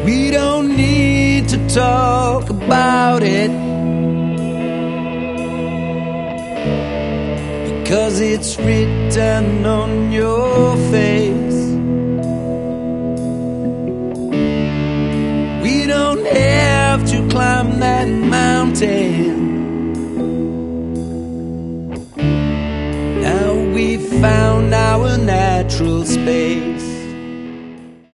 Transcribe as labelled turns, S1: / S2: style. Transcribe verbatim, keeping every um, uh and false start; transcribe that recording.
S1: We don't need to talk about it, because it's written on your face. We don't have to climb that mountain. Now we've found our natural space.